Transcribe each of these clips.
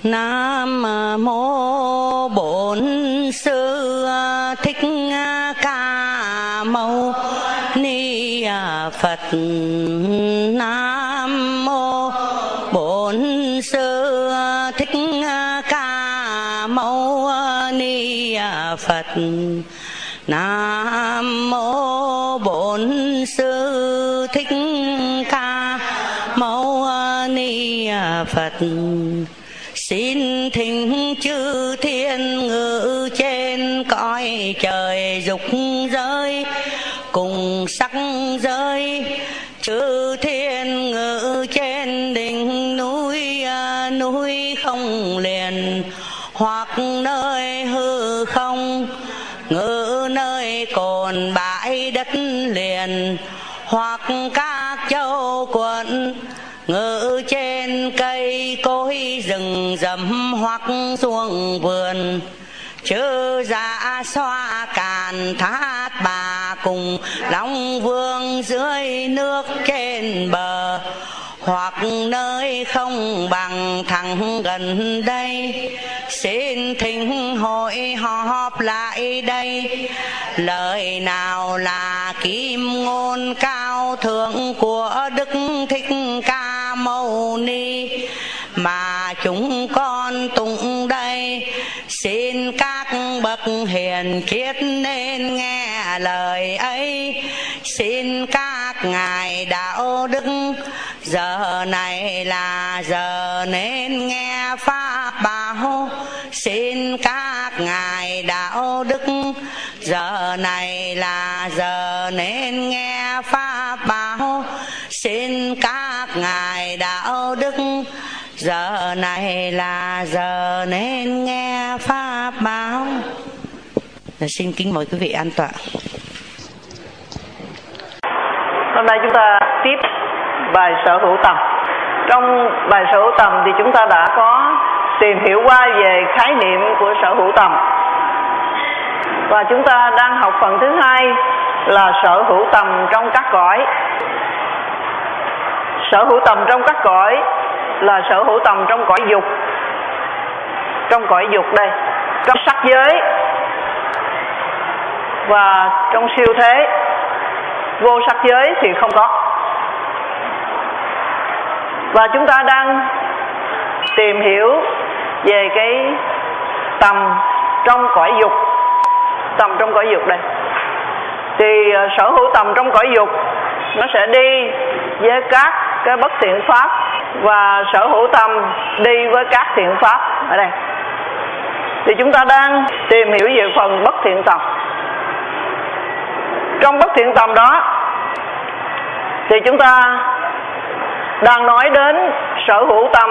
Nam mô Bổn Sư Thích Ca Mâu Ni Phật. Nam mô Bổn Sư Thích Ca Mâu Ni Phật. Nam mô Bổn Sư Thích Ca Mâu Ni Phật. Xin thỉnh chư thiên ngự trên cõi trời dục giới cùng sắc giới, chư thiên ngự trên đỉnh núi núi không liền, hoặc nơi hư không ngự nơi cồn bãi đất liền, hoặc các châu quận ngự trên cây cối rừng rậm, hoặc xuồng vườn chư dạ xoa càn thát bà cùng long vương dưới nước trên bờ, hoặc nơi không bằng thẳng gần đây. Xin thỉnh hội họp lại đây, lời nào là kim ngôn cao thượng của Đức Thích Ca Mâu Ni mà chúng con tụng đây. Xin các bậc hiền triết nên nghe lời ấy. Xin các ngài đạo đức giờ này là giờ nên nghe pháp bảo. Xin các ngài đạo đức giờ này là giờ nên nghe pháp bảo. Xin các ngài đạo đức giờ này là giờ nên nghe pháp bảo. Xin kính mời quý vị an tọa. Hôm nay chúng ta tiếp bài sở hữu tầm. Trong bài sở hữu tầm thì chúng ta đã có tìm hiểu qua về khái niệm của sở hữu tầm, và chúng ta đang học phần thứ hai là sở hữu tầm trong các cõi. Sở hữu tầm trong các cõi là sở hữu tầm trong cõi dục. Trong cõi dục đây, trong sắc giới và trong siêu thế. Vô sắc giới thì không có. Và chúng ta đang tìm hiểu về cái tầm trong cõi dục. Tầm trong cõi dục đây thì sở hữu tầm trong cõi dục nó sẽ đi với các cái bất thiện pháp, và sở hữu tầm đi với các thiện pháp ở đây. Thì chúng ta đang tìm hiểu về phần bất thiện tầm. Trong bất thiện tầm đó thì chúng ta đang nói đến sở hữu tầm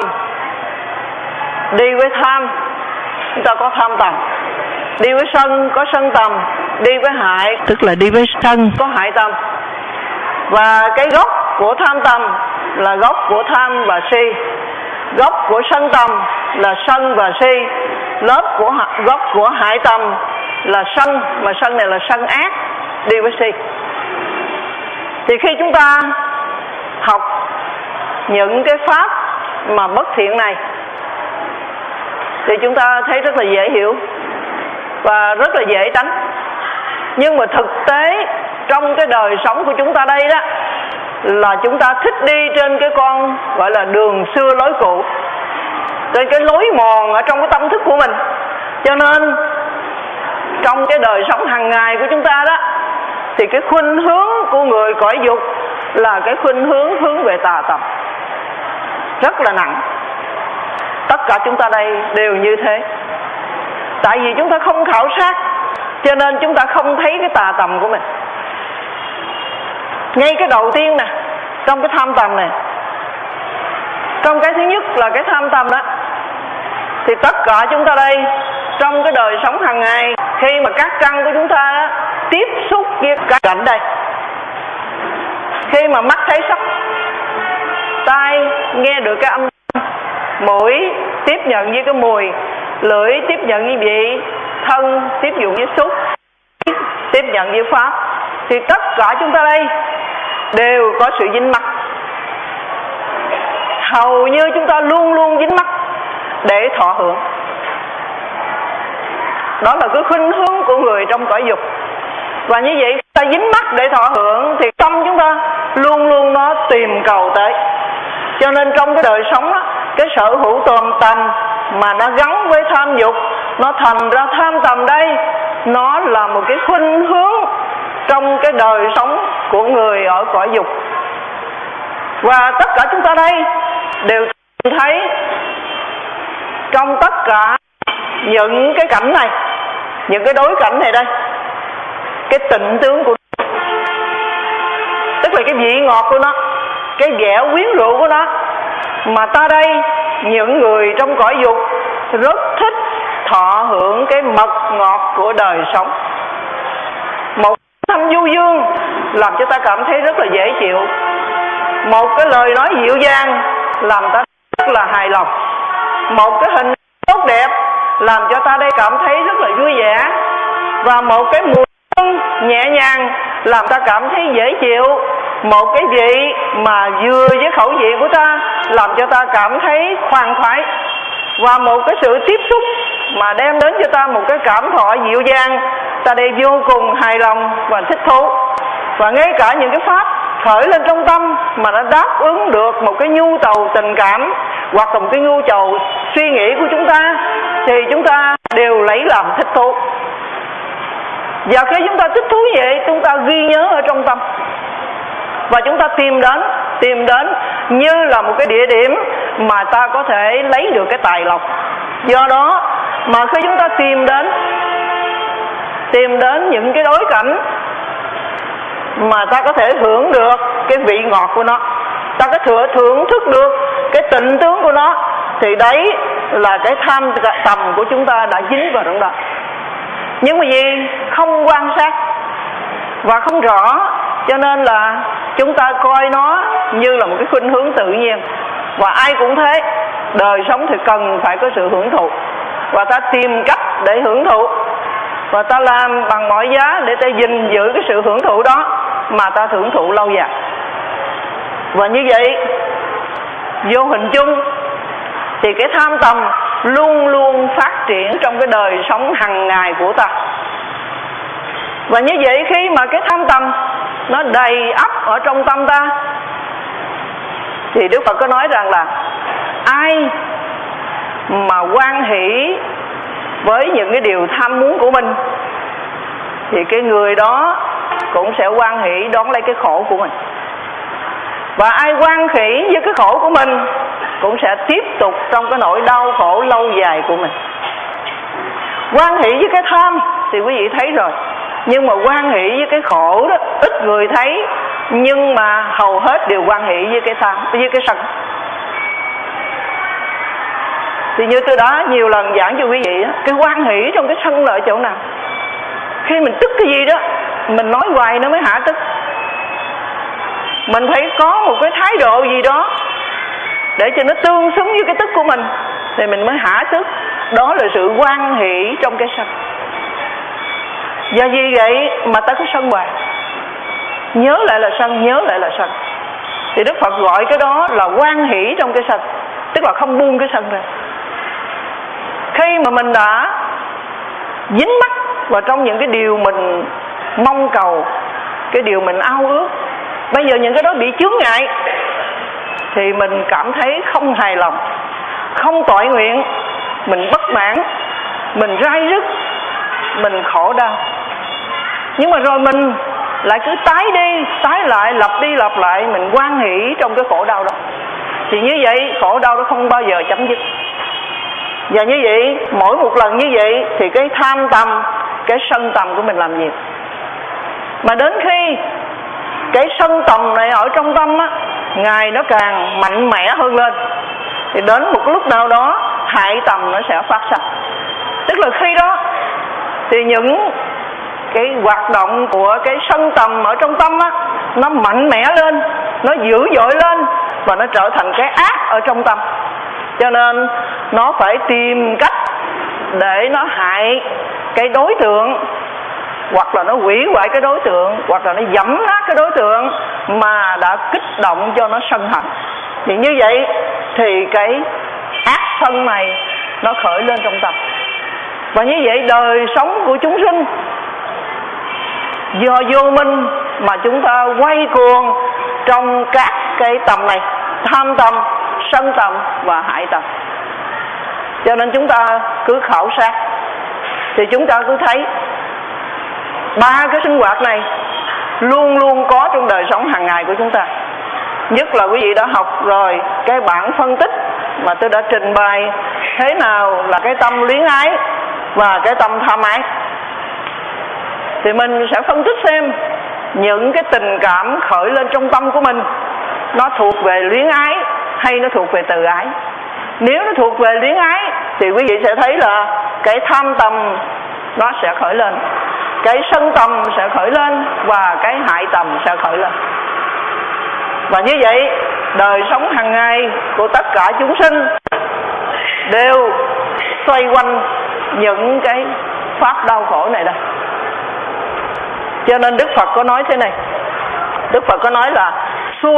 đi với tham. Chúng ta có tham tầm. Đi với sân có sân tầm. Đi với hại tức là đi với sân có hại tầm. Và cái gốc của tham tầm là gốc của tham và si. Gốc của sân tầm là sân và si. Gốc của hại tầm là sân, mà sân này là sân ác, đi với si. Thì khi chúng ta học những cái pháp mà bất thiện này thì chúng ta thấy rất là dễ hiểu và rất là dễ tránh. Nhưng mà thực tế trong cái đời sống của chúng ta đây đó là chúng ta thích đi trên cái con gọi là đường xưa lối cũ, trên cái lối mòn ở trong cái tâm thức của mình. Cho nên trong cái đời sống hàng ngày của chúng ta đó thì cái khuynh hướng của người cõi dục là cái khuynh hướng về tà tầm rất là nặng. Tất cả chúng ta đây đều như thế. Tại vì chúng ta không khảo sát, cho nên chúng ta không thấy cái tà tầm của mình. Ngay cái đầu tiên nè, trong cái tham tầm này, trong cái thứ nhất là cái tham tầm đó, thì tất cả chúng ta đây trong cái đời sống hàng ngày, khi mà các căn của chúng ta đó, tiếp xúc với các cảnh đây, khi mà mắt thấy sắc, tai nghe được cái âm, mũi tiếp nhận với cái mùi, lưỡi tiếp nhận với vị, thân tiếp dụng với xúc, tiếp nhận với pháp, thì tất cả chúng ta đây đều có sự dính mắc. Hầu như chúng ta luôn luôn dính mắc. để thọ hưởng. Đó là cái khuynh hướng của người trong cõi dục. Và như vậy ta dính mắc để thọ hưởng thì tâm chúng ta luôn luôn nó tìm cầu tới. Cho nên trong cái đời sống đó, cái sở hữu tồn tầm mà nó gắn với tham dục, nó thành ra tham tầm đây, nó là một cái khuynh hướng trong cái đời sống của người ở cõi dục. Và tất cả chúng ta đây đều thấy trong tất cả những cái cảnh này, những cái đối cảnh này đây, cái tịnh tướng của nó, tức là cái vị ngọt của nó, cái vẻ quyến rũ của nó, mà ta đây những người trong cõi dục rất thích thọ hưởng cái mật ngọt của đời sống. Một thanh du dương làm cho ta cảm thấy rất là dễ chịu, một cái lời nói dịu dàng làm ta rất là hài lòng, một cái hình tốt đẹp làm cho ta đây cảm thấy rất là vui vẻ, và một cái mùi hương nhẹ nhàng làm ta cảm thấy dễ chịu, một cái vị mà vừa với khẩu vị của ta làm cho ta cảm thấy khoan khoái, và một cái sự tiếp xúc mà đem đến cho ta một cái cảm thọ dịu dàng, ta đây vô cùng hài lòng và thích thú. Và ngay cả những cái pháp khởi lên trong tâm mà nó đáp ứng được một cái nhu cầu tình cảm hoặc là một cái nhu cầu suy nghĩ của chúng ta thì chúng ta đều lấy làm thích thú. Và khi chúng ta thích thú vậy, chúng ta ghi nhớ ở trong tâm và chúng ta tìm đến như là một cái địa điểm mà ta có thể lấy được cái tài lộc. Do đó mà khi chúng ta tìm đến những cái đối cảnh mà ta có thể hưởng được cái vị ngọt của nó, ta có thể thưởng thức được cái tịnh tướng của nó, thì đấy là cái tham tầm của chúng ta đã dính vào trong đó. Nhưng mà vì không quan sát và không rõ, cho nên là chúng ta coi nó như là một cái khuynh hướng tự nhiên. Và ai cũng thế, đời sống thì cần phải có sự hưởng thụ, và ta tìm cách để hưởng thụ, và ta làm bằng mọi giá để ta gìn giữ cái sự hưởng thụ đó mà ta hưởng thụ lâu dài. Và như vậy vô hình chung thì cái tham tầm luôn luôn phát triển trong cái đời sống hàng ngày của ta. Và như vậy khi mà cái tham tầm nó đầy ắp ở trong tâm ta thì Đức Phật có nói rằng là ai mà hoan hỷ với những cái điều tham muốn của mình thì cái người đó cũng sẽ hoan hỷ đón lấy cái khổ của mình. Và ai hoan hỷ với cái khổ của mình cũng sẽ tiếp tục trong cái nỗi đau khổ lâu dài của mình. Hoan hỷ với cái tham thì quý vị thấy rồi, nhưng mà hoan hỷ với cái khổ đó ít người thấy, nhưng mà hầu hết đều hoan hỷ với cái tham, với cái sân. Thì như tôi đã nhiều lần giảng cho quý vị, cái hoan hỷ trong cái sân là ở chỗ nào? Khi mình tức cái gì đó, mình nói hoài nó mới hả tức. Mình phải có một cái thái độ gì đó để cho nó tương xứng với cái tức của mình thì mình mới hả tức. Đó là sự hoan hỷ trong cái sân. Và vì vậy mà ta cứ sân hoài, nhớ lại là sân, nhớ lại là sân. Thì Đức Phật gọi cái đó là hoan hỷ trong cái sân, tức là không buông cái sân ra. Khi mà mình đã dính mắc vào trong những cái điều mình mong cầu, cái điều mình ao ước, bây giờ những cái đó bị chướng ngại thì mình cảm thấy không hài lòng, không toại nguyện, mình bất mãn, mình rai rứt, mình khổ đau. Nhưng mà rồi mình lại cứ tái đi tái lại, lặp đi lặp lại, mình hoan hỷ trong cái khổ đau đó. Thì như vậy khổ đau đó không bao giờ chấm dứt. Và như vậy mỗi một lần như vậy thì cái tham tầm, cái sân tầm của mình làm nhiều. Mà đến khi cái sân tầm này ở trong tâm á, ngày nó càng mạnh mẽ hơn lên, thì đến một lúc nào đó hại tầm nó sẽ phát sinh. Tức là khi đó thì những cái hoạt động của cái sân tầm ở trong tâm á, nó mạnh mẽ lên, nó dữ dội lên, và nó trở thành cái ác ở trong tâm. Cho nên nó phải tìm cách để nó hại cái đối tượng, hoặc là nó hủy hoại cái đối tượng, hoặc là nó giẫm nát cái đối tượng mà đã kích động cho nó sân hận. Thì như vậy thì cái ác sân này nó khởi lên trong tâm. Và như vậy đời sống của chúng sinh do vô minh mà chúng ta quay cuồng trong các cái tâm này: tham tâm, sân tâm và hại tâm. Cho nên chúng ta cứ khảo sát thì chúng ta cứ thấy ba cái sinh hoạt này luôn luôn có trong đời sống hàng ngày của chúng ta. Nhất là quý vị đã học rồi cái bản phân tích mà tôi đã trình bày thế nào là cái tâm luyến ái và cái tâm tham ái, thì mình sẽ phân tích xem những cái tình cảm khởi lên trong tâm của mình nó thuộc về luyến ái hay nó thuộc về từ ái. Nếu nó thuộc về luyến ái thì quý vị sẽ thấy là cái tham tâm nó sẽ khởi lên, cái sân tâm sẽ khởi lên và cái hại tâm sẽ khởi lên. Và như vậy đời sống hàng ngày của tất cả chúng sinh đều xoay quanh những cái pháp đau khổ này đây. Cho nên Đức Phật có nói thế này, Đức Phật có nói là xua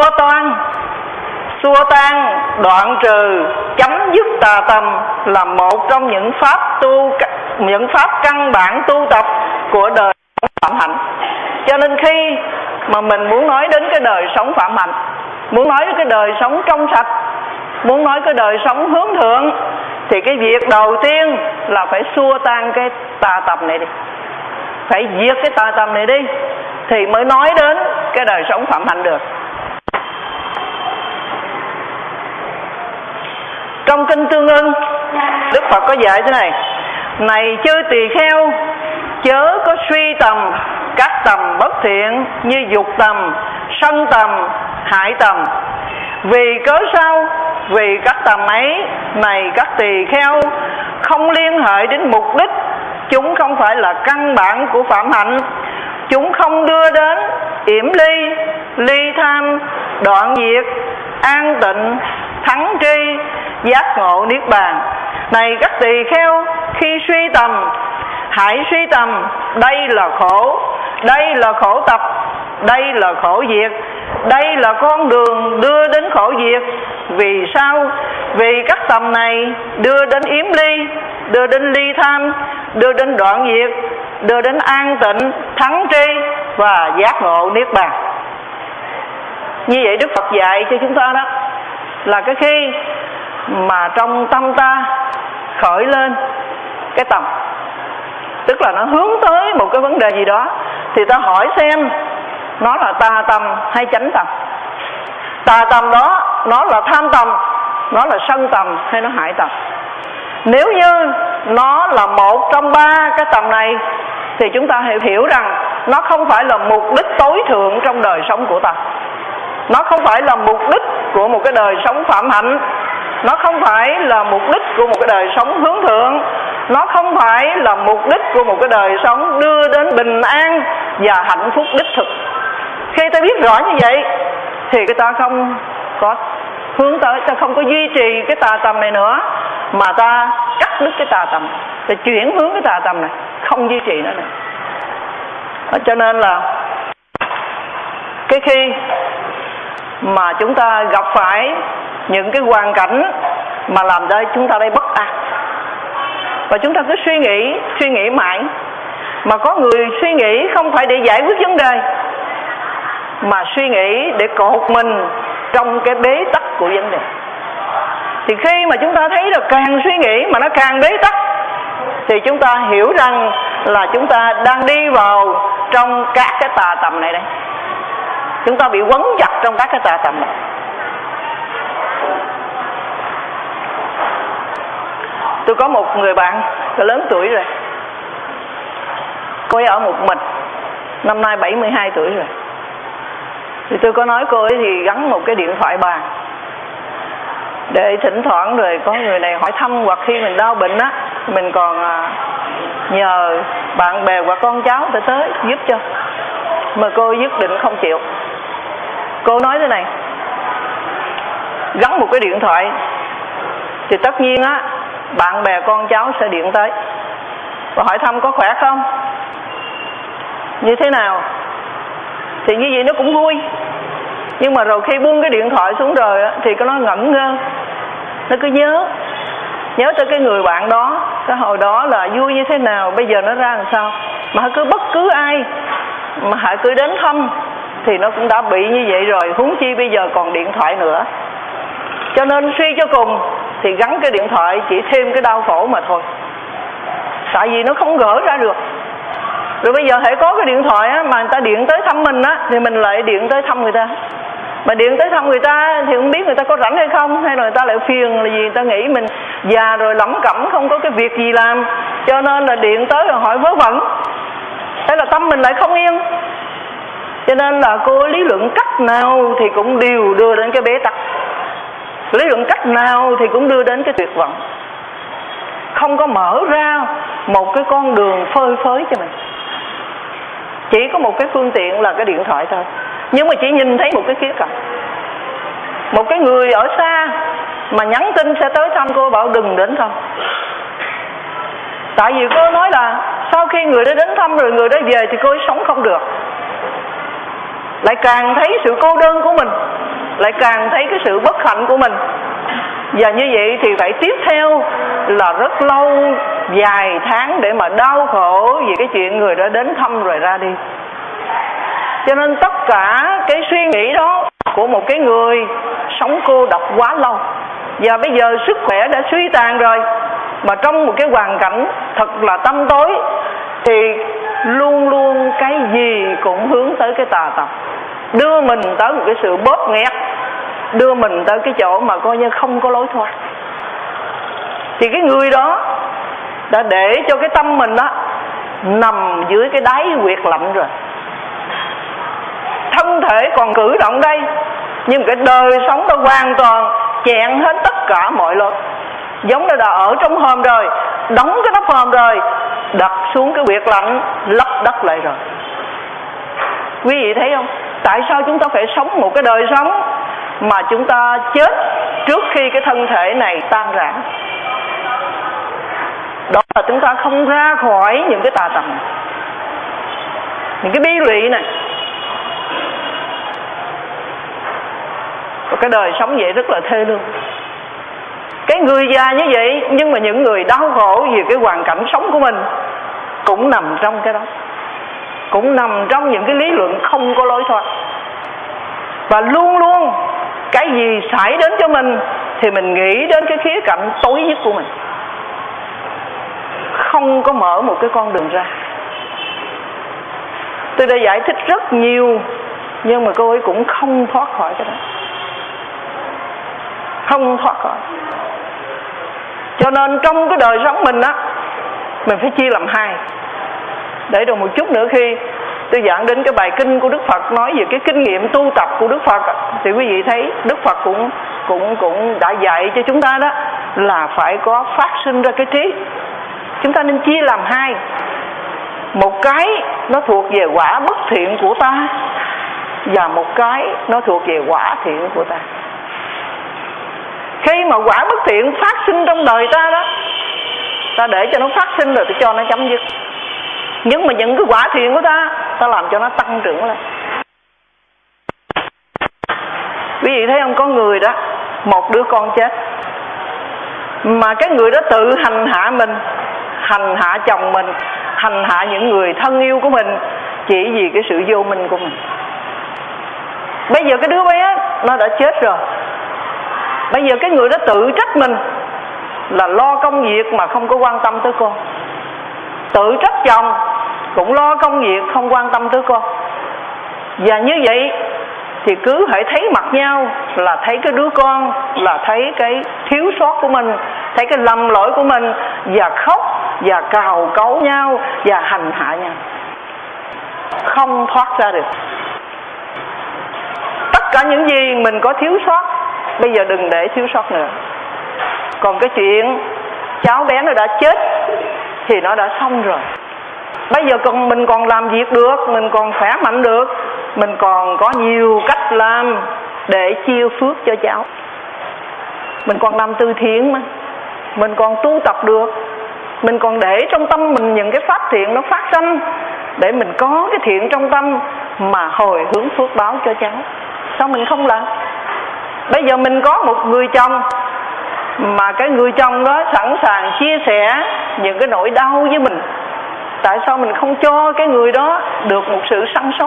tan, đoạn trừ, chấm dứt tà tâm là một trong những pháp căn bản tu tập của đời sống phạm hạnh. Cho nên khi mà mình muốn nói đến cái đời sống phạm hạnh, muốn nói đến cái đời sống trong sạch, muốn nói cái đời sống hướng thượng, thì cái việc đầu tiên là phải xua tan cái tà tâm này đi, phải diệt cái tà tâm này đi thì mới nói đến cái đời sống phạm hạnh được. Trong kinh Tương Ưng, Đức Phật có dạy thế này: này chư tỳ kheo, chớ có suy tầm các tầm bất thiện như dục tầm, sân tầm, hại tầm. Vì cớ sao? Vì các tầm ấy, này các tỳ kheo, không liên hệ đến mục đích, chúng không phải là căn bản của phạm hạnh, chúng không đưa đến yểm ly, ly tham, đoạn diệt, an tịnh, thắng tri, giác ngộ niết bàn. Này các tỳ kheo, khi suy tầm, hãy suy tầm đây là khổ, đây là khổ tập, đây là khổ diệt, đây là con đường đưa đến khổ diệt. Vì sao? Vì các tầm này đưa đến yếm ly, đưa đến ly tham, đưa đến đoạn diệt, đưa đến an tịnh, thắng tri và giác ngộ niết bàn. Như vậy Đức Phật dạy cho chúng ta đó là cái khi mà trong tâm ta khởi lên cái tầm, tức là nó hướng tới một cái vấn đề gì đó, thì ta hỏi xem nó là tà tâm hay chánh tâm. Tà tâm đó nó là tham tâm, nó là sân tâm hay nó hại tâm. Nếu như nó là một trong ba cái tầm này thì chúng ta hiểu rằng nó không phải là mục đích tối thượng trong đời sống của ta, nó không phải là mục đích của một cái đời sống phạm hạnh, nó không phải là mục đích của một cái đời sống hướng thượng, nó không phải là mục đích của một cái đời sống đưa đến bình an và hạnh phúc đích thực. Khi ta biết rõ như vậy thì cái ta không có hướng tới, ta không có duy trì cái tà tâm này nữa, mà ta cắt đứt cái tà tâm, ta chuyển hướng cái tà tâm này, không duy trì nữa này. Cho nên là cái khi mà chúng ta gặp phải những cái hoàn cảnh mà làm cho chúng ta đây bất an, và chúng ta cứ suy nghĩ mãi, mà có người suy nghĩ không phải để giải quyết vấn đề, mà suy nghĩ để cột mình trong cái bế tắc của vấn đề. Thì khi mà chúng ta thấy là càng suy nghĩ mà nó càng bế tắc, thì chúng ta hiểu rằng là chúng ta đang đi vào trong các cái tà tầm này đây. Chúng ta bị quấn chặt trong các cái tà tầm này. Tôi có một người bạn lớn tuổi rồi, cô ấy ở một mình, năm nay 72 tuổi rồi. Thì tôi có nói cô ấy thì gắn một cái điện thoại bàn để thỉnh thoảng rồi có người này hỏi thăm, hoặc khi mình đau bệnh á, mình còn nhờ bạn bè hoặc con cháu tới giúp cho. Mà cô nhất định không chịu. Cô nói thế này: gắn một cái điện thoại thì tất nhiên á, bạn bè con cháu sẽ điện tới và hỏi thăm có khỏe không, như thế nào. Thì như vậy nó cũng vui. Nhưng mà rồi khi buông cái điện thoại xuống rồi á, thì nó ngẩn ngơ, nó cứ nhớ nhớ tới cái người bạn đó, cái hồi đó là vui như thế nào, bây giờ nó ra làm sao. Mà cứ bất cứ ai mà hãy cứ đến thăm thì nó cũng đã bị như vậy rồi, huống chi bây giờ còn điện thoại nữa. Cho nên suy cho cùng thì gắn cái điện thoại chỉ thêm cái đau khổ mà thôi. Tại vì nó không gỡ ra được. Rồi bây giờ hãy có cái điện thoại á, mà người ta điện tới thăm mình á, thì mình lại điện tới thăm người ta. Mà điện tới thăm người ta thì không biết người ta có rảnh hay không, hay là người ta lại phiền là gì, người ta nghĩ mình già rồi lẩm cẩm không có cái việc gì làm, cho nên là điện tới rồi hỏi vớ vẩn. Thế là tâm mình lại không yên. Cho nên là cô lý luận cách nào thì cũng đều đưa đến cái bế tắc, lý luận cách nào thì cũng đưa đến cái tuyệt vọng, không có mở ra một cái con đường phơi phới cho mình. Chỉ có một cái phương tiện là cái điện thoại thôi, nhưng mà chỉ nhìn thấy một cái khía cạnh. Một cái người ở xa mà nhắn tin sẽ tới thăm cô, bảo đừng đến thăm. Tại vì cô nói là sau khi người đó đến thăm rồi người đó về thì cô ấy sống không được. Lại càng thấy sự cô đơn của mình, lại càng thấy cái sự bất hạnh của mình. Và như vậy thì phải tiếp theo là rất lâu, vài tháng để mà đau khổ vì cái chuyện người đó đến thăm rồi ra đi. Cho nên tất cả cái suy nghĩ đó của một cái người sống cô độc quá lâu, và bây giờ sức khỏe đã suy tàn rồi, mà trong một cái hoàn cảnh thật là tăm tối, thì luôn luôn cái gì cũng hướng tới cái tà tập, đưa mình tới một cái sự bóp nghẹt, đưa mình tới cái chỗ mà coi như không có lối thoát. Thì cái người đó đã để cho cái tâm mình đó nằm dưới cái đáy huyệt lạnh rồi. Thân thể còn cử động đây, nhưng cái đời sống nó hoàn toàn chẹn hết tất cả mọi lối. Giống như là ở trong hòm rồi, đóng cái nắp hòm rồi, đặt xuống cái huyệt lạnh, lấp đất lại rồi. Quý vị thấy không? Tại sao chúng ta phải sống một cái đời sống mà chúng ta chết trước khi cái thân thể này tan rã? Đó là chúng ta không ra khỏi những cái tà tầm, những cái bi lụy này. Và cái đời sống vậy rất là thê lương. Cái người già như vậy, nhưng mà những người đau khổ vì cái hoàn cảnh sống của mình cũng nằm trong cái đó, cũng nằm trong những cái lý luận không có lối thoát. Và luôn luôn cái gì xảy đến cho mình thì mình nghĩ đến cái khía cạnh tối nhất của mình, không có mở một cái con đường ra. Tôi đã giải thích rất nhiều, nhưng mà cô ấy cũng không thoát khỏi cái đó, không thoát khỏi. Cho nên trong cái đời sống mình á, mình phải chia làm hai. Để rồi một chút nữa khi tôi giảng đến cái bài kinh của Đức Phật nói về cái kinh nghiệm tu tập của Đức Phật, thì quý vị thấy Đức Phật cũng đã dạy cho chúng ta đó là phải có phát sinh ra cái trí. Chúng ta nên chia làm hai. Một cái nó thuộc về quả bất thiện của ta, và một cái nó thuộc về quả thiện của ta. Khi mà quả bất thiện phát sinh trong đời ta đó, ta để cho nó phát sinh rồi ta cho nó chấm dứt. Nhưng mà những cái quả thiện của ta, ta làm cho nó tăng trưởng lên. Quý vị thấy không, có người đó, một đứa con chết, mà cái người đó tự hành hạ mình, hành hạ chồng mình, hành hạ những người thân yêu của mình, chỉ vì cái sự vô minh của mình. Bây giờ cái đứa bé nó đã chết rồi, bây giờ cái người đó tự trách mình là lo công việc mà không có quan tâm tới con, tự trách chồng cũng lo công việc không quan tâm tới con. Và như vậy thì cứ hãy thấy mặt nhau là thấy cái đứa con, là thấy cái thiếu sót của mình, thấy cái lầm lỗi của mình, và khóc và cào cấu nhau và hành hạ nhau, không thoát ra được. Tất cả những gì mình có thiếu sót, bây giờ đừng để thiếu sót nữa. Còn cái chuyện cháu bé nó đã chết thì nó đã xong rồi. Bây giờ mình còn làm việc được, mình còn khỏe mạnh được, mình còn có nhiều cách làm để chia phước cho cháu. Mình còn làm từ thiện mà, mình còn tu tập được, mình còn để trong tâm mình những cái pháp thiện nó phát sinh, để mình có cái thiện trong tâm mà hồi hướng phước báo cho cháu. Sao mình không làm? Bây giờ mình có một người chồng mà cái người chồng đó sẵn sàng chia sẻ những cái nỗi đau với mình, tại sao mình không cho cái người đó được một sự săn sóc?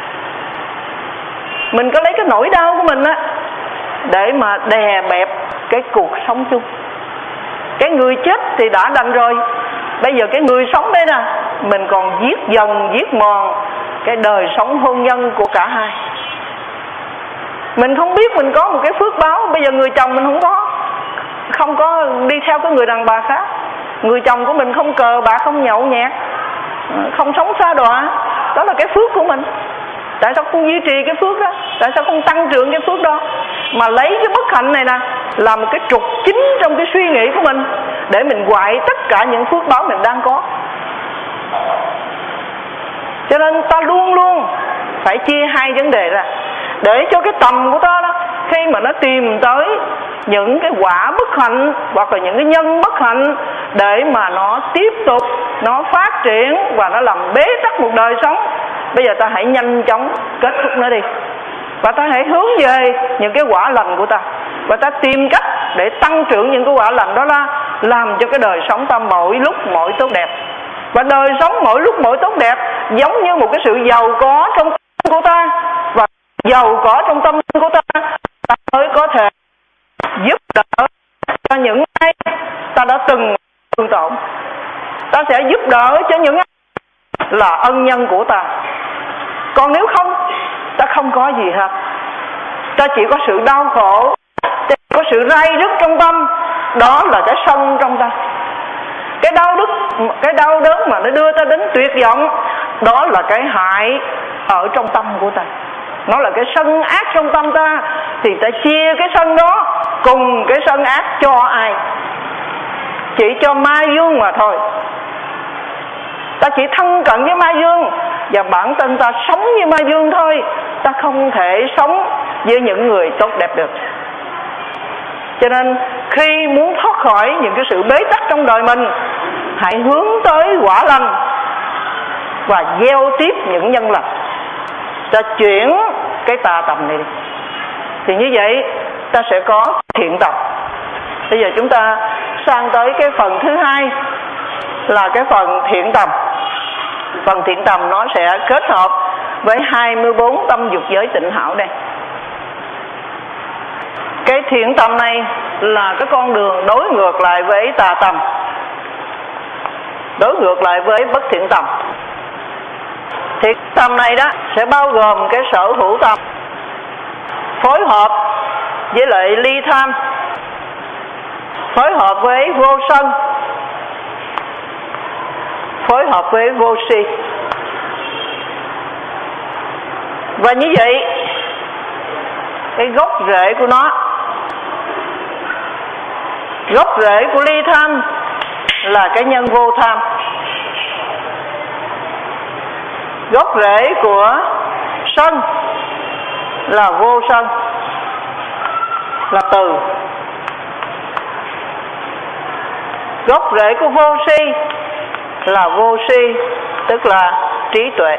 Mình có lấy cái nỗi đau của mình á để mà đè bẹp cái cuộc sống chung. Cái người chết thì đã đành rồi, bây giờ cái người sống đây nè, mình còn giết dần giết mòn cái đời sống hôn nhân của cả hai. Mình không biết mình có một cái phước báo. Bây giờ người chồng mình không có đi theo cái người đàn bà khác, người chồng của mình không cờ bạc, không nhậu nhẹt, không sống xa đọa, đó là cái phước của mình. Tại sao không duy trì cái phước đó? Tại sao không tăng trưởng cái phước đó, mà lấy cái bất hạnh này nè là một cái trục chính trong cái suy nghĩ của mình để mình quậy tất cả những phước báo mình đang có? Cho nên ta luôn luôn phải chia hai vấn đề ra, để cho cái tầm của ta đó, khi mà nó tìm tới những cái quả bất hạnh hoặc là những cái nhân bất hạnh để mà nó tiếp tục nó phát triển và nó làm bế tắc một đời sống, bây giờ ta hãy nhanh chóng kết thúc nó đi, và ta hãy hướng về những cái quả lành của ta, và ta tìm cách để tăng trưởng những cái quả lành đó ra, làm cho cái đời sống ta mỗi lúc mỗi tốt đẹp. Và đời sống mỗi lúc mỗi tốt đẹp giống như một cái sự giàu có trong tâm của ta, và giàu có trong tâm của ta, ta mới có thể giúp đỡ cho những ai ta đã từng thương tổn. Ta sẽ giúp đỡ cho những ai là ân nhân của ta. Còn nếu không, ta không có gì hết. Ta chỉ có sự đau khổ, ta có sự rai rứt trong tâm. Đó là cái sân trong ta. Cái đau đớn mà nó đưa ta đến tuyệt vọng, đó là cái hại ở trong tâm của ta. Nó là cái sân ác trong tâm ta. Thì ta chia cái sân đó cùng cái sân ác cho ai? Chỉ cho ma dương mà thôi. Ta chỉ thân cận với ma dương, và bản thân ta sống như ma dương thôi. Ta không thể sống với những người tốt đẹp được. Cho nên khi muốn thoát khỏi những cái sự bế tắc trong đời mình, hãy hướng tới quả lành và gieo tiếp những nhân lành. Ta chuyển cái tà tầm này đi, thì như vậy ta sẽ có thiện tầm. Bây giờ chúng ta sang tới cái phần thứ hai là cái phần thiện tầm. Phần thiện tầm nó sẽ kết hợp với 24 tâm dục giới tịnh hảo đây. Cái thiện tầm này là cái con đường đối ngược lại với tà tầm, đối ngược lại với bất thiện tầm. Thiện tầm này đó sẽ bao gồm cái sở hữu tầm, phối hợp với lại ly tham, phối hợp với vô sân, phối hợp với vô si. Và như vậy cái gốc rễ của nó, gốc rễ của ly tham là cái nhân vô tham, gốc rễ của sân là vô sân, là từ. Gốc rễ của vô si là vô si, tức là trí tuệ.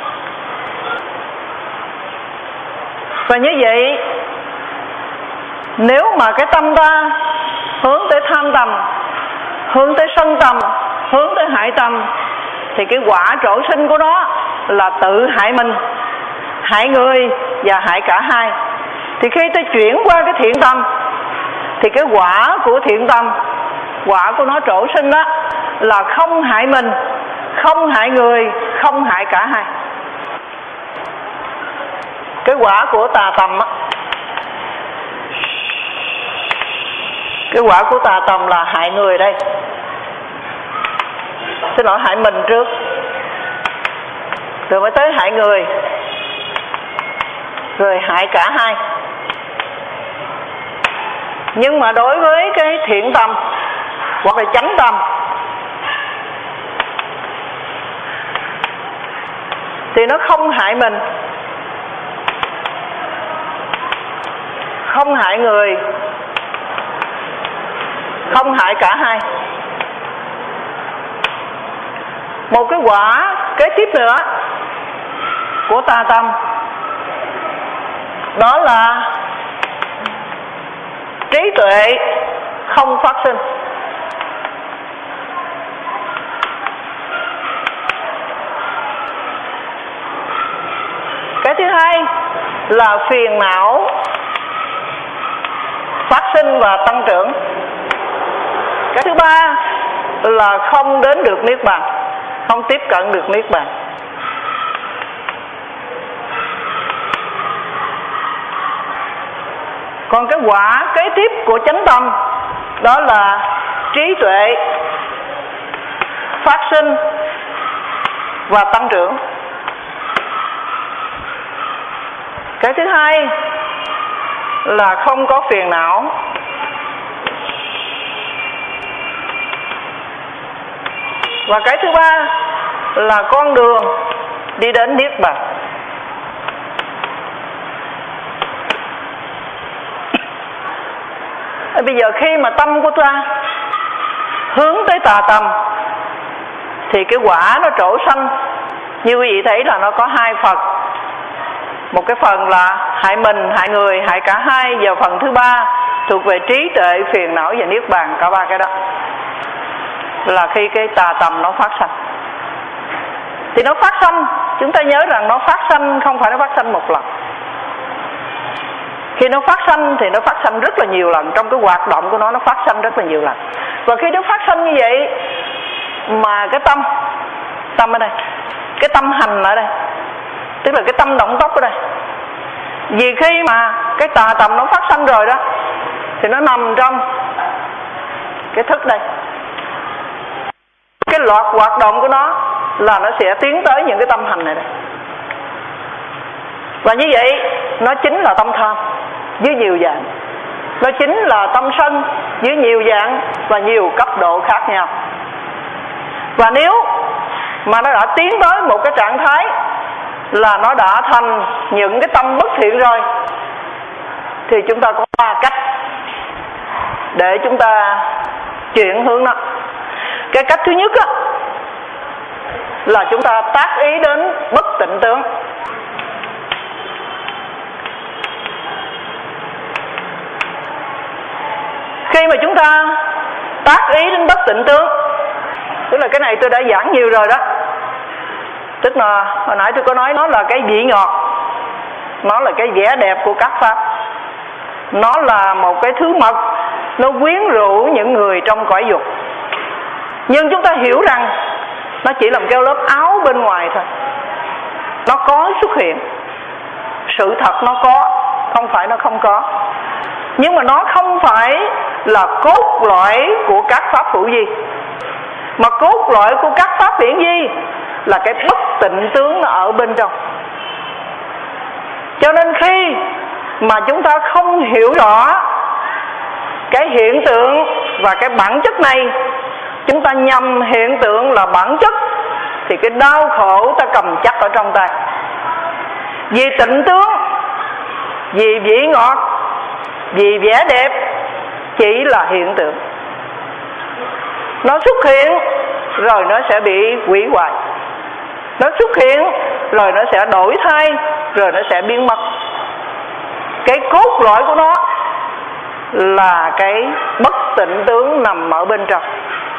Và như vậy, nếu mà cái tâm ta hướng tới tham tầm, hướng tới sân tầm, hướng tới hại tầm, thì cái quả trổ sinh của nó là tự hại mình, hại người và hại cả hai. Thì khi ta chuyển qua cái thiện tầm, thì cái quả của thiện tầm, quả của nó trổ sinh đó là không hại mình, không hại người, không hại cả hai. Cái quả của tà tầm á, cái quả của tà tầm là hại người đây. Xin lỗi, hại mình trước, rồi mới tới hại người, rồi hại cả hai. Nhưng mà đối với cái thiện tầm hoặc là chánh tầm thì nó không hại mình, không hại người, không hại cả hai. Một cái quả kế tiếp nữa của tà tâm, đó là trí tuệ không phát sinh. Cái thứ hai là phiền não phát sinh và tăng trưởng. Cái thứ ba là không đến được niết bàn, không tiếp cận được niết bàn. Còn cái quả kế tiếp của chánh tâm đó là trí tuệ phát sinh và tăng trưởng. Cái thứ hai là không có phiền não. Và cái thứ ba là con đường đi đến niết bàn. Bây giờ khi mà tâm của ta hướng tới tà tâm thì cái quả nó trổ sanh. Như quý vị thấy là nó có hai phần. Một cái phần là hại mình, hại người, hại cả hai. Và phần thứ ba thuộc về trí tuệ, phiền não và niết bàn. Cả ba cái đó là khi cái tà tâm nó phát sanh. Thì nó phát sanh, chúng ta nhớ rằng nó phát sanh không phải nó phát sanh một lần. Khi nó phát sanh thì nó phát sanh rất là nhiều lần. Trong cái hoạt động của nó phát sanh rất là nhiều lần. Và khi nó phát sanh như vậy mà cái tâm ở đây, cái tâm hành ở đây, tức là cái tâm động tốc ở đây, vì khi mà cái tà tâm nó phát sanh rồi đó thì nó nằm trong cái thức đây. Cái loạt hoạt động của nó là nó sẽ tiến tới những cái tâm hành này đây. Và như vậy nó chính là tâm tham với nhiều dạng. Nó chính là tâm sân với nhiều dạng và nhiều cấp độ khác nhau. Và nếu mà nó đã tiến tới một cái trạng thái là nó đã thành những cái tâm bất thiện rồi thì chúng ta có ba cách để chúng ta chuyển hướng nó. Cái cách thứ nhất á, là chúng ta tác ý đến bất tịnh tướng. Khi mà chúng ta tác ý đến bất tịnh tướng, tức là cái này tôi đã giảng nhiều rồi đó. Tức là hồi nãy tôi có nói nó là cái vị ngọt, nó là cái vẻ đẹp của các pháp, nó là một cái thứ mật, nó quyến rũ những người trong cõi dục. Nhưng chúng ta hiểu rằng nó chỉ là một cái lớp áo bên ngoài thôi. Nó có xuất hiện, sự thật nó có, không phải nó không có. Nhưng mà nó không phải là cốt lõi của các pháp hữu vi, mà cốt lõi của các pháp hiển vi là cái bất tịnh tướng nó ở bên trong. Cho nên khi mà chúng ta không hiểu rõ cái hiện tượng và cái bản chất này, chúng ta nhầm hiện tượng là bản chất, thì cái đau khổ ta cầm chắc ở trong tay. Vì tịnh tướng, vì vị ngọt, vì vẻ đẹp chỉ là hiện tượng. Nó xuất hiện rồi nó sẽ bị hủy hoại. Nó xuất hiện rồi nó sẽ đổi thay, rồi nó sẽ biến mất. Cái cốt lõi của nó là cái bất tịnh tướng nằm ở bên trong.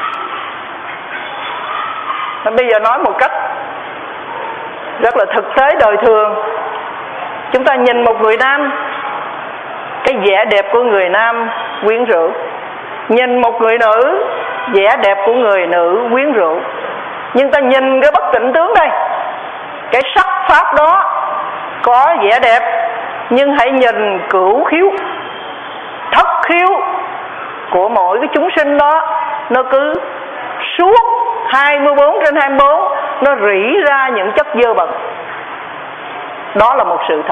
Bây giờ nói một cách rất là thực tế đời thường. Chúng ta nhìn một người nam, cái vẻ đẹp của người nam quyến rũ. Nhìn một người nữ, vẻ đẹp của người nữ quyến rũ. Nhưng ta nhìn cái bất tịnh tướng đây, cái sắc pháp đó có vẻ đẹp, nhưng hãy nhìn cửu khiếu, thất khiếu của mỗi cái chúng sinh đó, nó cứ suốt 24/24 nó rỉ ra những chất dơ bẩn. Đó là một sự thật.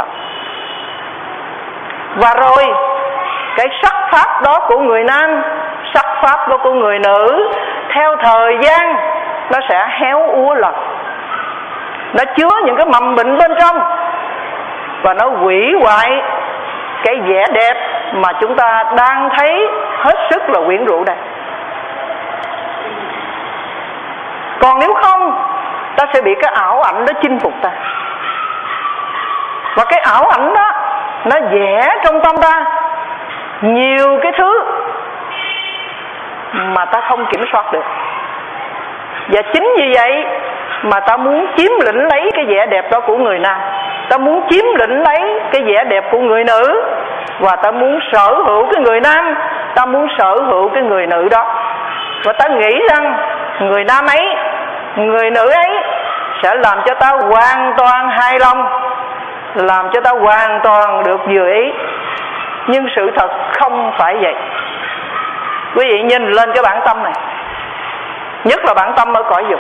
Và rồi cái sắc pháp đó của người nam, sắc pháp đó của người nữ, theo thời gian nó sẽ héo úa lần. Nó chứa những cái mầm bệnh bên trong, và nó hủy hoại cái vẻ đẹp mà chúng ta đang thấy hết sức là quyến rũ đây. Còn nếu không, ta sẽ bị cái ảo ảnh đó chinh phục ta. Và cái ảo ảnh đó nó vẽ trong tâm ta nhiều cái thứ mà ta không kiểm soát được. Và chính vì vậy mà ta muốn chiếm lĩnh lấy cái vẻ đẹp đó của người nam, ta muốn chiếm lĩnh lấy cái vẻ đẹp của người nữ, và ta muốn sở hữu cái người nam, ta muốn sở hữu cái người nữ đó. Và ta nghĩ rằng người nam ấy, người nữ ấy sẽ làm cho ta hoàn toàn hài lòng, làm cho ta hoàn toàn được vừa ý. Nhưng sự thật không phải vậy. Quý vị nhìn lên cái bản tâm này, nhất là bản tâm ở cõi dục.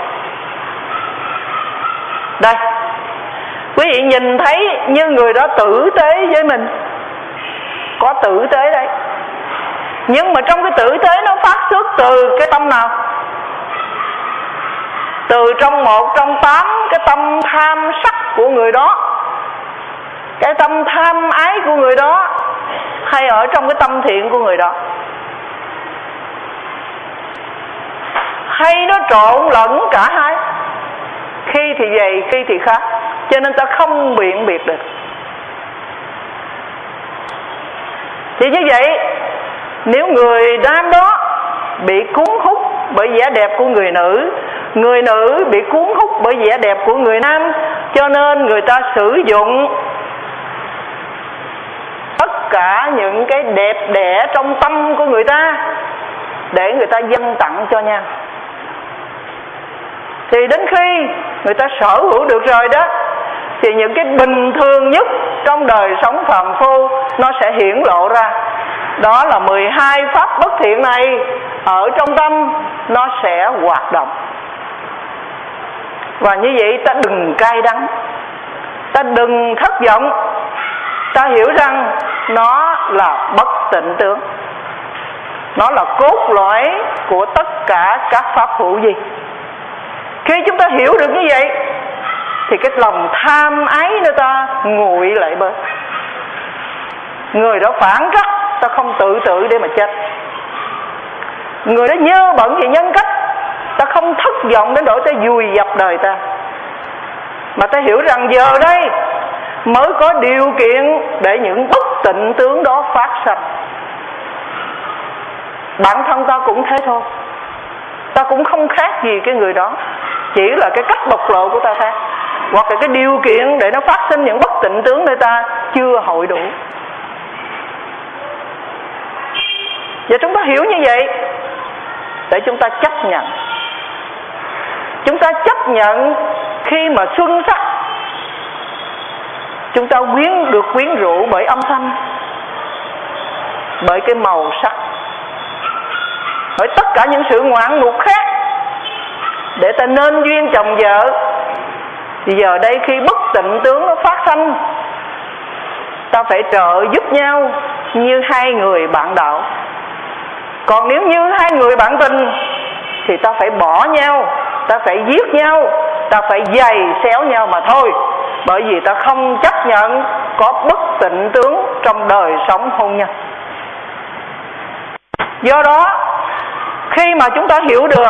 Đây, quý vị nhìn thấy như người đó tử tế với mình, có tử tế đấy. Nhưng mà trong cái tử tế nó phát xuất từ cái tâm nào? Từ trong 1 trong 8 cái tâm tham sắc của người đó, cái tâm tham ái của người đó, hay ở trong cái tâm thiện của người đó, hay nó trộn lẫn cả hai, khi thì vậy khi thì khác, cho nên ta không biện biệt được. Thì như vậy, nếu người nam đó bị cuốn hút bởi vẻ đẹp của người nữ bị cuốn hút bởi vẻ đẹp của người nam, cho nên người ta sử dụng tất cả những cái đẹp đẽ trong tâm của người ta để người ta dâng tặng cho nhau. Thì đến khi người ta sở hữu được rồi đó, thì những cái bình thường nhất trong đời sống phàm phu nó sẽ hiển lộ ra. Đó là 12 pháp bất thiện này ở trong tâm nó sẽ hoạt động. Và như vậy ta đừng cay đắng, ta đừng thất vọng, ta hiểu rằng nó là bất tịnh tướng, nó là cốt lõi của tất cả các pháp hữu vi. Khi chúng ta hiểu được như vậy thì cái lòng tham ái nơi ta nguội lại bớt. Người đó phản trắc, ta không tự tử để mà chết. Người đó nhơ bẩn về nhân cách, ta không thất vọng đến nỗi ta vùi dập đời ta, mà ta hiểu rằng giờ đây mới có điều kiện để những bất tịnh tướng đó phát sinh. Bản thân ta cũng thế thôi, ta cũng không khác gì cái người đó, chỉ là cái cách bộc lộ của ta khác, hoặc là cái điều kiện để nó phát sinh những bất tịnh tướng nơi ta chưa hội đủ. Và chúng ta hiểu như vậy để chúng ta chấp nhận. Chúng ta chấp nhận khi mà xuân sắc, chúng ta được quyến rũ bởi âm thanh, bởi cái màu sắc, bởi tất cả những sự ngoạn mục khác để ta nên duyên chồng vợ. Thì giờ đây khi bất tịnh tướng nó phát sinh, ta phải trợ giúp nhau như hai người bạn đạo. Còn nếu như hai người bạn tình thì ta phải bỏ nhau, ta phải giết nhau, ta phải giày xéo nhau mà thôi. Bởi vì ta không chấp nhận có bất tịnh tướng trong đời sống hôn nhân. Do đó, khi mà chúng ta hiểu được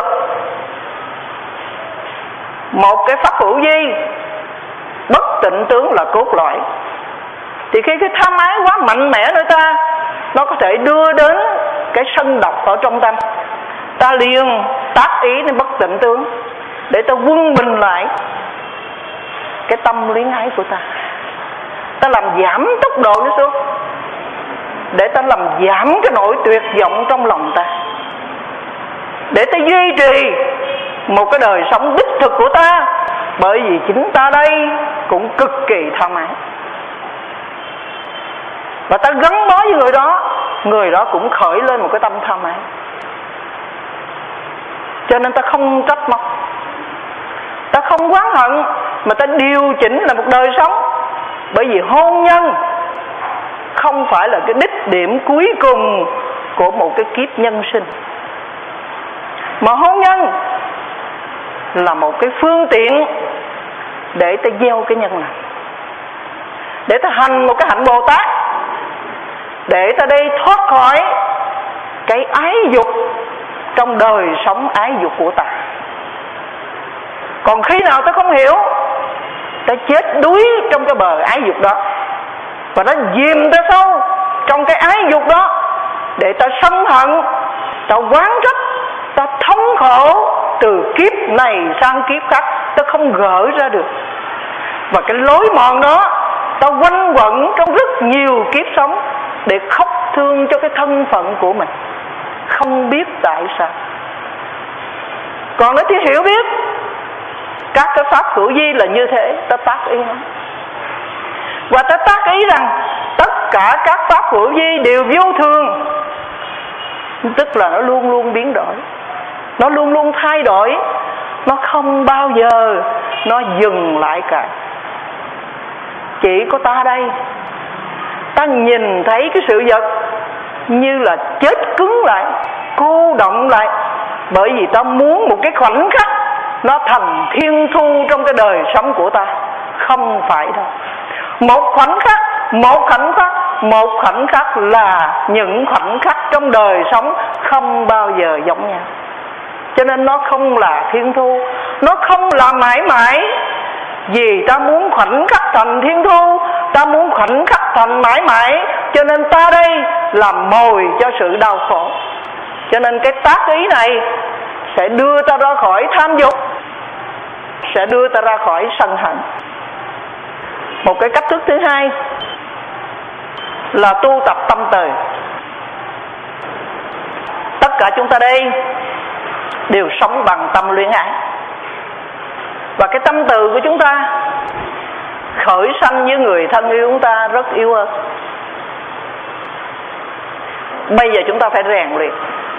một cái pháp hữu vi, bất tịnh tướng là cốt lõi, thì khi cái tham ái quá mạnh mẽ nơi ta, nó có thể đưa đến cái sân độc ở trong tâm. Ta liền tác ý đến bất tịnh tướng để ta quân bình lại cái tâm luyến ái của ta. Ta làm giảm tốc độ nó xuống, để ta làm giảm cái nỗi tuyệt vọng trong lòng ta, để ta duy trì một cái đời sống đích thực của ta. Bởi vì chính ta đây cũng cực kỳ tham ái, và ta gắn bó với người đó cũng khởi lên một cái tâm tham ái. Cho nên ta không trách móc, ta không oán hận, mà ta điều chỉnh là một đời sống. Bởi vì hôn nhân không phải là cái đích điểm cuối cùng của một cái kiếp nhân sinh, mà hôn nhân là một cái phương tiện để ta gieo cái nhân này, để ta hành một cái hạnh Bồ Tát, để ta đây thoát khỏi cái ái dục trong đời sống ái dục của ta. Còn khi nào ta không hiểu, ta chết đuối trong cái bờ ái dục đó, và nó dìm ta sâu trong cái ái dục đó, để ta sân hận, ta oán trách, ta thống khổ từ kiếp này sang kiếp khác, ta không gỡ ra được. Và cái lối mòn đó ta quanh quẩn trong rất nhiều kiếp sống để khóc thương cho cái thân phận của mình, không biết tại sao. Còn nếu chỉ hiểu biết các cái pháp hữu vi là như thế, ta tác ý nó. Và ta tác ý rằng tất cả các pháp hữu vi đều vô thường, tức là nó luôn luôn biến đổi, nó luôn luôn thay đổi, nó không bao giờ nó dừng lại cả. Chỉ có ta đây, ta nhìn thấy cái sự vật như là chết cứng lại, cô động lại, bởi vì ta muốn một cái khoảnh khắc nó thành thiên thu trong cái đời sống của ta. Không phải đâu. Một khoảnh khắc, một khoảnh khắc, một khoảnh khắc là những khoảnh khắc trong đời sống không bao giờ giống nhau. Cho nên nó không là thiên thu, nó không là mãi mãi. Vì ta muốn khoảnh khắc thành thiên thu, ta muốn khoảnh khắc thành mãi mãi, cho nên ta đây làm mồi cho sự đau khổ. Cho nên cái tác ý này sẽ đưa ta ra khỏi tham dục, sẽ đưa ta ra khỏi sân hận. Một cái cách thức thứ hai là tu tập tâm từ. Tất cả chúng ta đây đều sống bằng tâm luyến ái. Và cái tâm từ của chúng ta khởi sanh với người thân yêu chúng ta rất yếu ớt. Bây giờ chúng ta phải rèn luyện.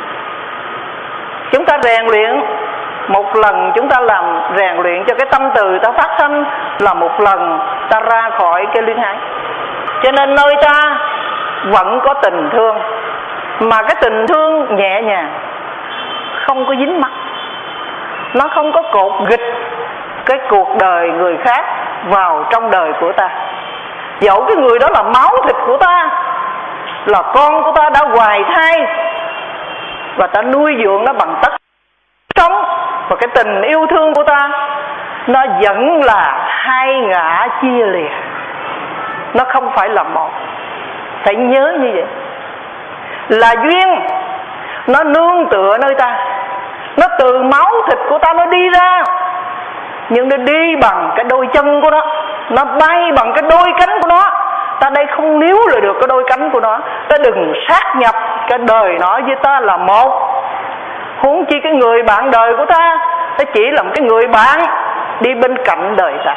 Chúng ta rèn luyện một lần, chúng ta làm rèn luyện cho cái tâm từ ta phát sanh là một lần ta ra khỏi cái luyến ái. Cho nên nơi ta vẫn có tình thương, mà cái tình thương nhẹ nhàng, không có dính mắc, nó không có cột ghịch cái cuộc đời người khác vào trong đời của ta. Dẫu cái người đó là máu thịt của ta, là con của ta đã hoài thai, và ta nuôi dưỡng nó bằng tất sống, và cái tình yêu thương của ta nó vẫn là hai ngã chia lìa, nó không phải là một. Phải nhớ như vậy. Là duyên nó nương tựa nơi ta, nó từ máu thịt của ta nó đi ra, nhưng nó đi bằng cái đôi chân của nó bay bằng cái đôi cánh của nó. Ta đây không níu lại được cái đôi cánh của nó. Ta đừng sát nhập cái đời nó với ta là một. Huống chi cái người bạn đời của ta, ta chỉ là một cái người bạn đi bên cạnh đời ta.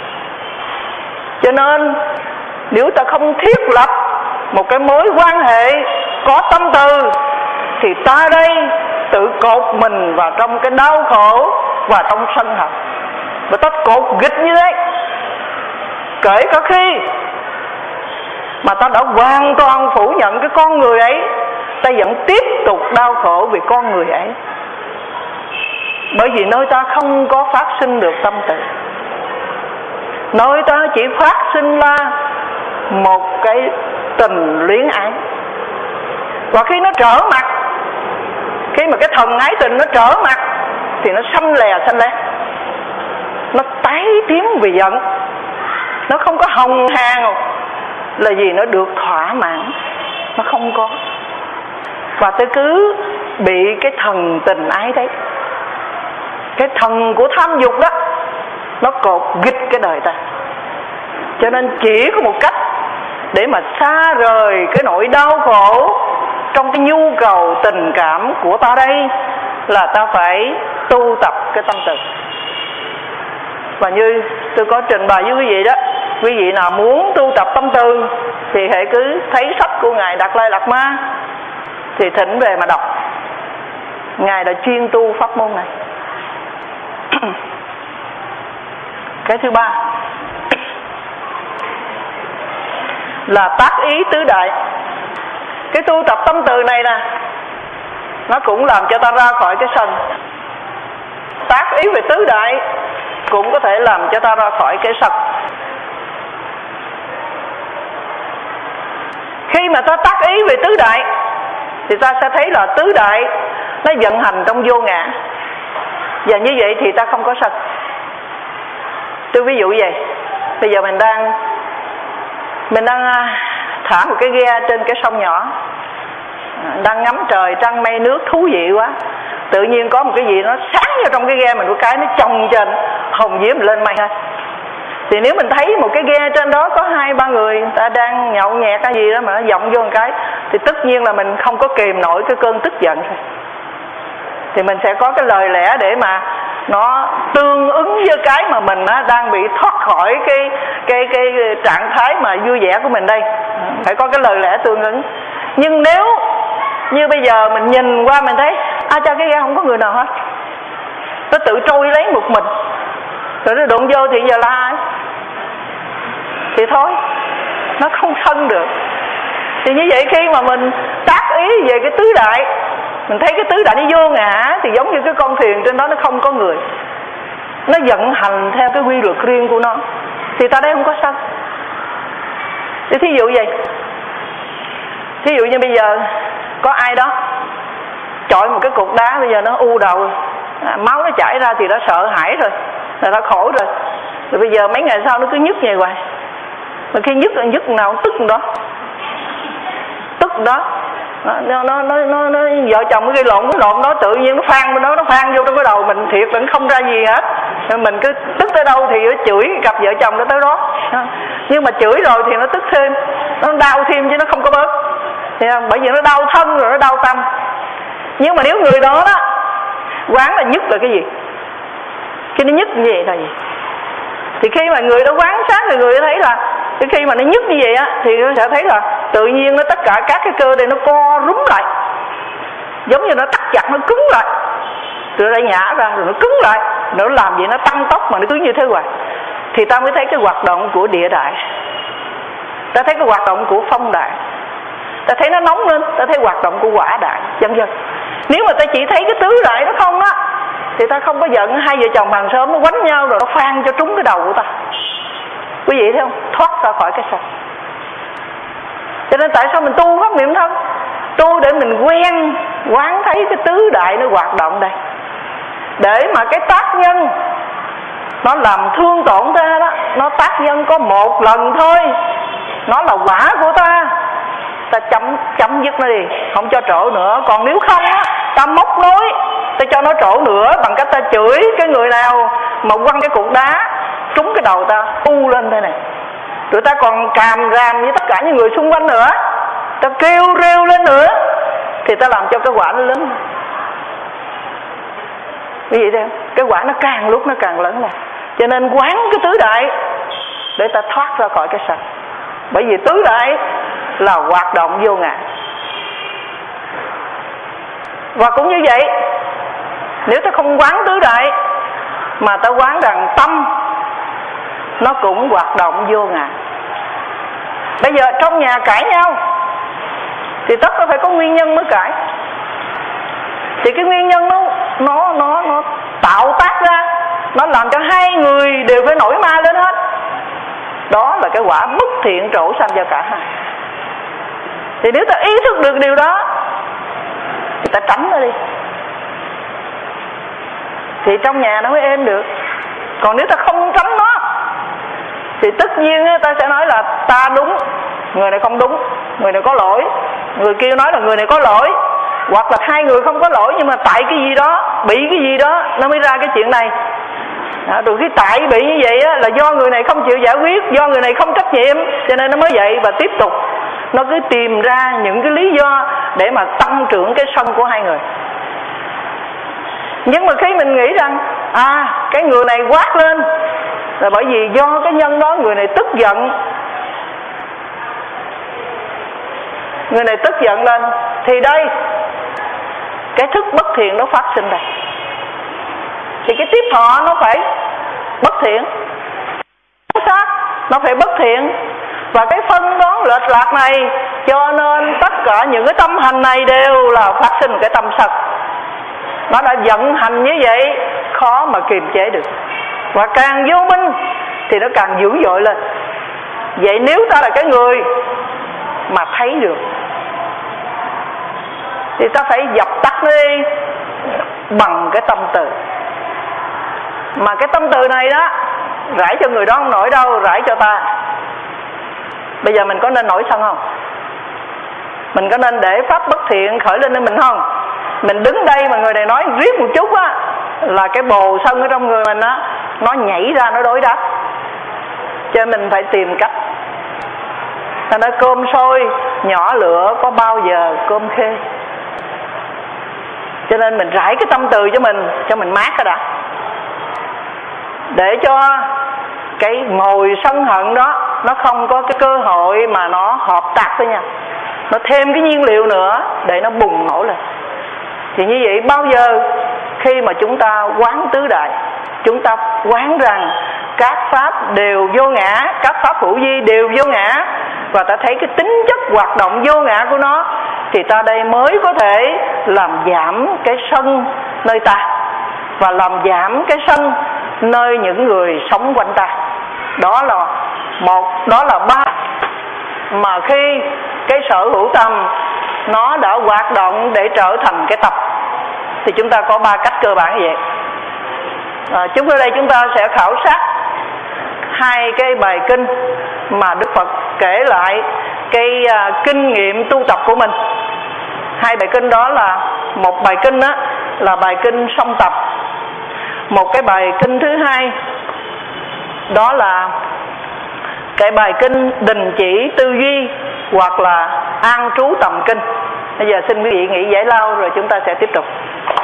Cho nên nếu ta không thiết lập một cái mối quan hệ có tâm từ, thì ta đây tự cột mình vào trong cái đau khổ và trong sân hận. Và ta cột nghịch như thế, kể cả khi mà ta đã hoàn toàn phủ nhận cái con người ấy, ta vẫn tiếp tục đau khổ vì con người ấy. Bởi vì nơi ta không có phát sinh được tâm từ, nơi ta chỉ phát sinh ra một cái tình luyến ái. Và khi nó trở mặt, khi mà cái thần ái tình nó trở mặt, thì nó xanh lè, nó tái tím vì giận. Nó không có hồng hào là vì nó được thỏa mãn, nó không có. Và tôi cứ bị cái thần tình ái đấy, cái thần của tham dục đó, nó cột nghịch cái đời ta. Cho nên chỉ có một cách để mà xa rời cái nỗi đau khổ trong cái nhu cầu tình cảm của ta đây, là ta phải tu tập cái tâm từ. Và như tôi có trình bày với quý vị đó, quý vị nào muốn tu tập tâm từ thì hãy cứ thấy sách của Ngài Đạt Lai Lạt Ma thì thỉnh về mà đọc. Ngài đã chuyên tu pháp môn này. Cái thứ ba là tác ý tứ đại. Cái tu tập tâm từ này nè, nó cũng làm cho ta ra khỏi cái sân. Tác ý về tứ đại cũng có thể làm cho ta ra khỏi cái sân. Khi mà ta tác ý về tứ đại thì ta sẽ thấy là tứ đại nó vận hành trong vô ngã, và như vậy thì ta không có sân. Tôi ví dụ vậy. Bây giờ mình đang thả một cái ghe trên cái sông nhỏ, đang ngắm trời trăng mây nước thú vị quá. tự nhiên có một cái gì nó sáng vào trong cái ghe mình, một cái nó chồng trên hồng diễm lên mây hết. Thì nếu mình thấy một cái ghe trên đó có 2-3 người ta đang nhậu nhẹt cái gì đó mà nó vọng vô một cái, thì tất nhiên là mình không có kìm nổi cái cơn tức giận. Thì mình sẽ có cái lời lẽ để mà nó tương ứng với cái mà mình đang bị thoát khỏi cái trạng thái mà vui vẻ của mình đây. Phải có cái lời lẽ tương ứng. Nhưng nếu như bây giờ mình nhìn qua mình thấy cho cái ghe không có người nào hết, nó tự trôi lấy một mình, rồi nó đụng vô thì giờ la ai? Thì thôi, nó không thân được. Thì như vậy khi mà mình tác ý về cái tứ đại, mình thấy cái tứ đại nó vô ngã, thì giống như cái con thuyền trên đó nó không có người, nó vận hành theo cái quy luật riêng của nó, thì ta đây không có sân. Thì thí dụ vậy, thí dụ như bây giờ có ai đó chọi một cái cục đá, bây giờ nó u đầu, máu nó chảy ra thì nó sợ hãi rồi, là nó khổ rồi. Rồi bây giờ mấy ngày sau nó cứ nhức vậy hoài, mà khi nhức nào tức đó, nó vợ chồng nó gây lộn, cái lộn đó tự nhiên nó phan bên đó, nó phan vô trong cái đầu mình, thiệt vẫn không ra gì hết. Rồi mình cứ tức tới đâu thì nó chửi cặp vợ chồng nó tới đó. Nhưng mà chửi rồi thì nó tức thêm, nó đau thêm chứ nó không có bớt. Thì bởi vì nó đau thân rồi nó đau tâm. Nhưng mà nếu người đó quán là nhức là cái gì, khi nó nhức như vậy là gì, thì khi mà người đó quán sát thì người thấy là khi mà nó nhức như vậy thì nó sẽ thấy là tự nhiên nó tất cả các cái cơ đây nó co rúm lại, giống như nó tắc chặt, nó cứng lại, rồi lại nhả ra, rồi nó cứng lại, nó làm gì nó tăng tốc mà nó cứ như thế hoài. Thì ta mới thấy cái hoạt động của địa đại, ta thấy cái hoạt động của phong đại, ta thấy nó nóng lên, ta thấy hoạt động của hỏa đại, vân vân. Nếu mà ta chỉ thấy cái tứ đại nó không thì ta không có giận hai vợ chồng hàng xóm nó quánh nhau rồi nó phan cho trúng cái đầu của ta. Quý vị thấy không? Thoát ra khỏi cái sân. Cho nên tại sao mình tu pháp niệm thân? Tu để mình quen quán thấy cái tứ đại nó hoạt động đây, để mà cái tác nhân nó làm thương tổn ta đó, nó tác nhân có một lần thôi, nó là quả của ta, ta chấm dứt nó đi, không cho trổ nữa. Còn nếu không ta móc nối, ta cho nó trổ nữa bằng cách ta chửi cái người nào mà quăng cái cục đá trúng cái đầu ta u lên thế này, rồi ta còn càm ràm với tất cả những người xung quanh nữa, ta kêu rêu lên nữa, thì ta làm cho cái quả nó lớn. Vì vậy theo cái quả nó càng lúc nó càng lớn lên. Cho nên quán cái tứ đại để ta thoát ra khỏi cái sân. Bởi vì tứ đại là hoạt động vô ngã. Và cũng như vậy, nếu ta không quán tứ đại mà ta quán rằng tâm nó cũng hoạt động vô ngã. Bây giờ trong nhà cãi nhau thì tất nó phải có nguyên nhân mới cãi. Thì cái nguyên nhân nó tạo tác ra, nó làm cho hai người đều phải nổi ma lên hết. Đó là cái quả bất thiện trổ sanh cho cả hai. Thì nếu ta ý thức được điều đó thì ta tránh nó đi, thì trong nhà nó mới êm được. Còn nếu ta không tránh nó thì tất nhiên ta sẽ nói là ta đúng, người này không đúng, người này có lỗi, người kia nói là người này có lỗi, hoặc là hai người không có lỗi nhưng mà tại cái gì đó, bị cái gì đó nó mới ra cái chuyện này. Rồi cái tại bị như vậy là do người này không chịu giải quyết, do người này không trách nhiệm, cho nên nó mới vậy. Và tiếp tục nó cứ tìm ra những cái lý do để mà tăng trưởng cái sân của hai người. Nhưng mà khi mình nghĩ rằng cái người này quát lên là bởi vì do cái nhân đó người này tức giận, người này tức giận lên, thì đây cái thức bất thiện nó phát sinh ra. Thì cái tiếp thọ nó phải bất thiện, sát nó phải bất thiện. Và cái phân đoán lệch lạc này, cho nên tất cả những cái tâm hành này đều là phát sinh cái tâm sân. Nó đã vận hành như vậy, khó mà kiềm chế được. Và càng vô minh thì nó càng dữ dội lên. Vậy nếu ta là cái người mà thấy được thì ta phải dập tắt nó đi bằng cái tâm từ. Mà cái tâm từ này đó, rải cho người đó không nổi đâu, rải cho ta. Bây giờ mình có nên nổi sân không? Mình có nên để pháp bất thiện khởi lên mình không? Mình đứng đây mà người này nói riết một chút á, là cái bồ sân ở trong người mình á, nó nhảy ra nó đối đáp. Cho nên mình phải tìm cách. Ta nói cơm sôi nhỏ lửa có bao giờ cơm khê. Cho nên mình rải cái tâm từ cho mình mát cái đã, để cho cái mồi sân hận đó nó không có cái cơ hội mà nó hợp tác với nhau, nó thêm cái nhiên liệu nữa để nó bùng nổ lên. Thì như vậy bao giờ khi mà chúng ta quán tứ đại, chúng ta quán rằng các pháp đều vô ngã, các pháp hữu vi đều vô ngã, và ta thấy cái tính chất hoạt động vô ngã của nó, thì ta đây mới có thể làm giảm cái sân nơi ta, và làm giảm cái sân nơi những người sống quanh ta. Đó là ba. Mà khi cái sở hữu tâm nó đã hoạt động để trở thành cái tập, thì chúng ta có ba cách cơ bản như vậy. Chúng ở đây chúng ta sẽ khảo sát hai cái bài kinh mà Đức Phật kể lại cái kinh nghiệm tu tập của mình. Hai bài kinh đó là, một bài kinh đó là bài kinh song tập, một cái bài kinh thứ hai đó là cái bài kinh đình chỉ tư duy, hoặc là an trú tầm kinh. Bây giờ xin quý vị nghỉ giải lao rồi chúng ta sẽ tiếp tục.